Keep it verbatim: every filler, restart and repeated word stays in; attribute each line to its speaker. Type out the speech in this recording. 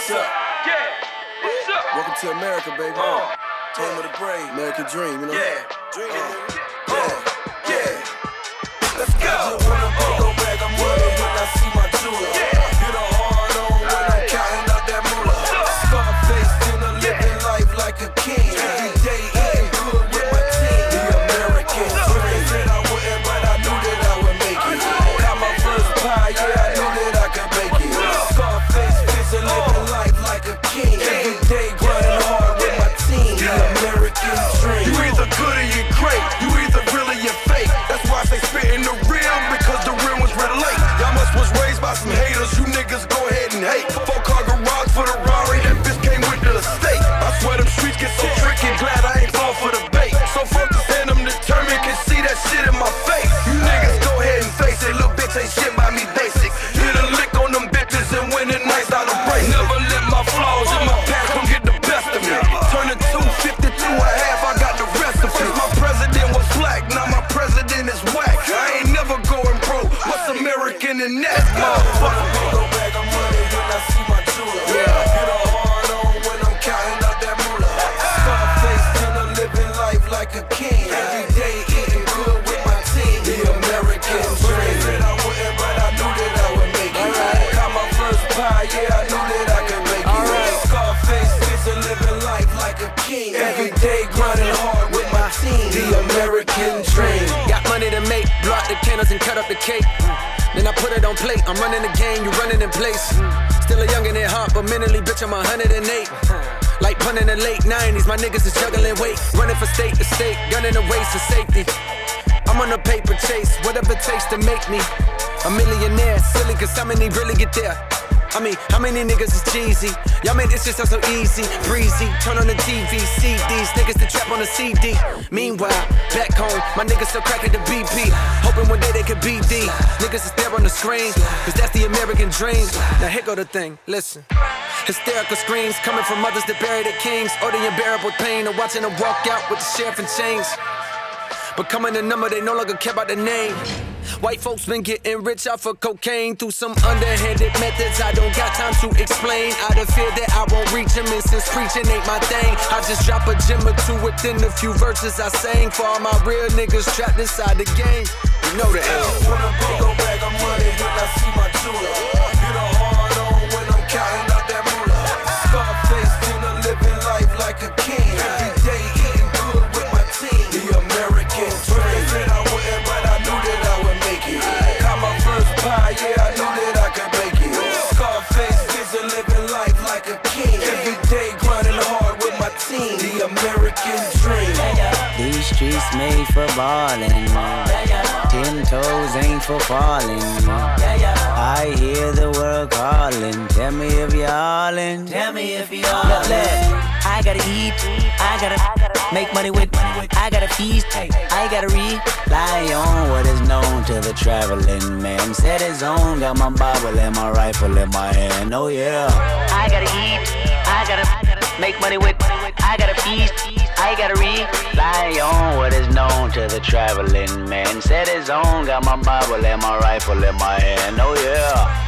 Speaker 1: What's up?
Speaker 2: Yeah. What's up?
Speaker 1: Welcome to America, baby.
Speaker 2: Uh,
Speaker 1: Home of the brave. American dream, you know?
Speaker 2: yeah.
Speaker 1: Dream,
Speaker 2: Uh,
Speaker 1: yeah.
Speaker 2: uh,
Speaker 1: Yeah.
Speaker 2: Let's go.
Speaker 1: I just wanna big go back, I'm money when I see my jeweler.
Speaker 2: Yeah.
Speaker 1: Get a hard on when I'm counting out that moolah. Scarface dinner, living life like a king. Every day eating good with my team. The American dream. Said I wouldn't, but I knew that I would make it. Got my first pie, yeah, I knew that I could make it. Scarface vision, living life like a king. Every day grinding hard with my team. The American dream.
Speaker 2: You either good or you great. You either real or you fake. That's why I say spitting the real, because the real ones relate. Y'all must was raised by some haters. You niggas go ahead and hate. Four car garage for the Rari. That bitch came with the estate. I swear them streets get so tricky. Glad I ain't fall for the bait. So focused and I'm determined. Can see that shit in my face. You niggas go ahead and face it. Little bitch ain't shit by me basic. Hit a lick on them bitches and win it nice out of break. Never let my flaws in my past come get the best of me. Turning two fifty to a half, I got the recipe. My president was black, now my president is whack. I ain't never going broke. What's American in that, motherfucker?
Speaker 1: Go back, I'm money when I see my jeweler.
Speaker 2: Yeah.
Speaker 1: Get a hard on when I'm counting out that moolah. Scarface dinner, living life like a king. Every day eating good with my team. The American dream. Said I wouldn't, but I knew that I would make it. Got my first pie, yeah, I knew that I could make it. Scarface vision, living life like a king. Every day grinding hard with my team. The American dream.
Speaker 3: Got money to make, blow out the candles and cut up the cake. Then I put it on plate, I'm running the game, you running in place. Still a youngin' at heart, but mentally, bitch, I'm one hundred eight. Like punning the late nineties, my niggas is juggling weight. Running for state to state, gunning the waist for safety. I'm on a paper chase, whatever it takes to make me a millionaire. Silly, cause how many really get there? I mean, how many niggas is cheesy? Y'all made this shit sound so easy, breezy. Turn on the T V, see these niggas to trap on the C D. Meanwhile, back home, my niggas still cracking the B P. Hoping one day they could be D. Niggas is there on the screen, cause that's the American dream. Now here go the thing, listen. Hysterical screams coming from mothers that bury their kings. Or the unbearable pain of watching them walk out with the sheriff in chains. Becoming a number, they no longer care about the name. White folks been getting rich off of cocaine through some underhanded methods I don't got time to explain. Out of fear that I won't reach them, and since preaching ain't my thing, I just drop a gem or two within the few verses I sang. For all my real niggas trapped inside the game. You know the
Speaker 1: I
Speaker 3: end.
Speaker 1: wanna go back, I'm money when I see my jeweler. Get a hard on when I'm counting out that moolah. Scarface dinner, living life like a king. Every day eating good with my team. The American dream. Said I wouldn't, but I knew that I would make it. Got my first pie, yeah, I knew that I could make it. Scarface vision, living life like a king. Every day grinding hard with my team. The American dream.
Speaker 4: These streets made for ballin'. Ten toes ain't for falling. I hear the world calling. Tell me if you're all in. Tell me if you're all in. I gotta eat. I gotta make money with. I gotta feast. I gotta rely on what is known to the traveling man. Set his own. Got my Bible and my rifle in my hand. Oh yeah. I gotta eat. I gotta make money with. I gotta feast. I gotta rely on what is known to the traveling man. Set his own, got my Bible and my rifle in my hand, oh yeah.